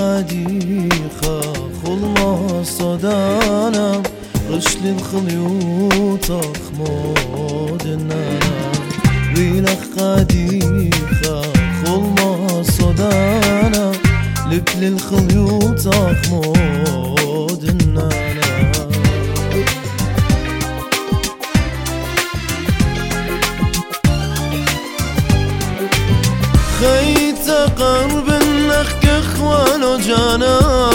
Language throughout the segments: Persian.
خديخة خلما صدانا رشل الخليوط أخمود النانا ويلك خديخة خلما صدانا لكل الخليوط أخمود النانا خيت قرب النخك اخوان وجانا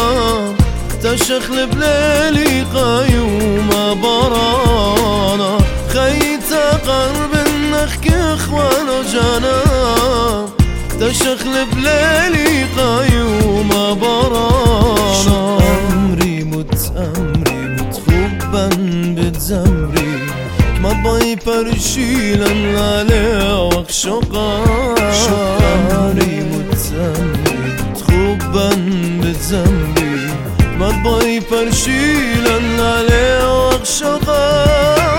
تشخل بليلي قيوم برانا خيت قرب النخك اخوان وجانا تشخل بليلي قيوم برانا أمري مت خوبا بتزمري ما باي برشيلن عليه وخشقا أمري مت خوبا بتزمري ما باي برشيلن عليه وخشقا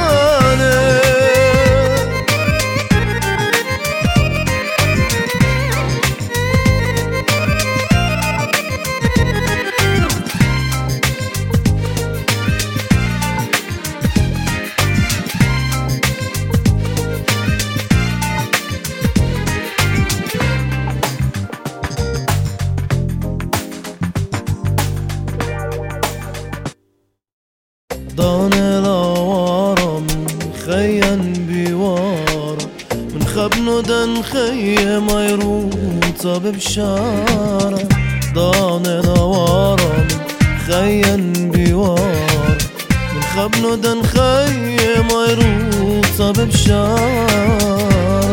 دانه لاوارا من خيان بيوارا من خبنو دن خيه ميروطة ببشارة دانه لاوارا من خيان بيوارا من خبنو دن خيه ميروطة ببشارة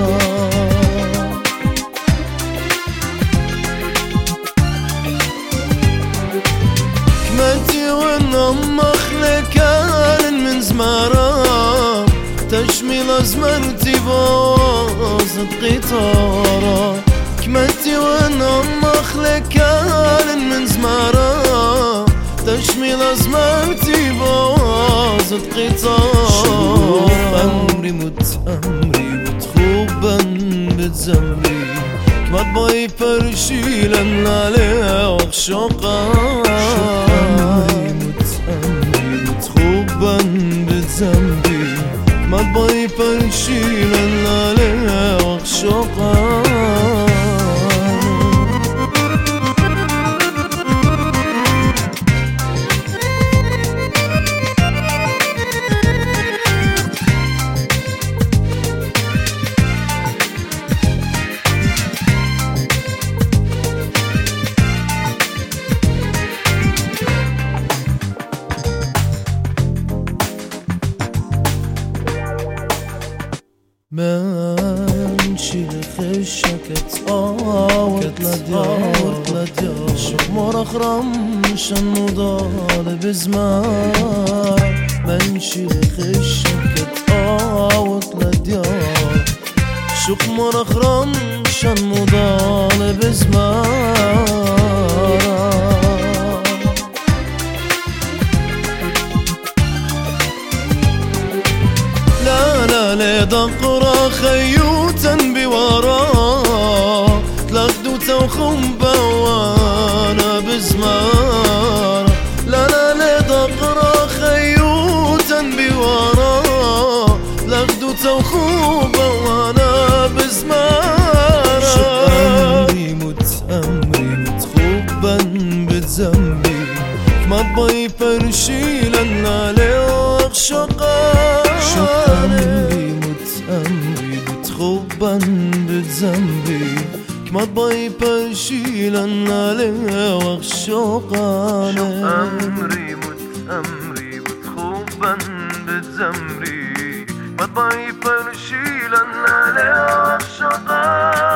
كمتي ونم كان من زمارة تشمي لازمرتي بوسط قطارة كمتي وانا مخلي كان من زمارة تشمي لازمرتي بوسط قطارة أمري متخوبا بتزمري كما باي برشيلن عليه وخشقا خوبا بتزمري ما باي برشيلن عليه وخشقا منشي خشكت آوت لديار شمر أخرم شن مضال بزمار منشي خشكت آوت لديار شمر أخرم شن مضال بزمار لا دقرا خيوتا بورا تلغدو توخنبا وانا بزمار لا دقرا خيوتا بورا تلغدو توخنبا وانا بزمار أمري متخوبا بتزمري ما باي برشيلن عليه وخشقا أمري بتخوبا بتزمري كما باي برشيلن عليه وخشقا أمري بتخوبا بتزمري كما باي برشيلن عليه وخشقا